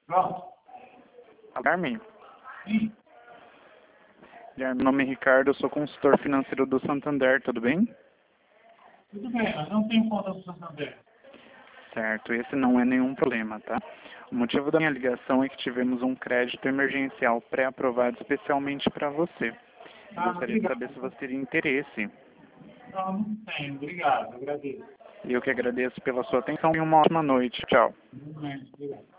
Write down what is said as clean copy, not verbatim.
Pronto. Guilherme? Sim. Guilherme, meu nome é Ricardo, eu sou consultor financeiro do Santander, tudo bem? Tudo bem, mas não tenho conta do Santander. Certo, esse não é nenhum problema, tá? O motivo da minha ligação é que tivemos um crédito emergencial pré-aprovado especialmente para você. Eu gostaria de Obrigado. saber se você teria interesse. Não tenho. Obrigado. Agradeço. E eu que agradeço pela sua atenção e uma ótima noite. Tchau. Muito bem. Obrigado.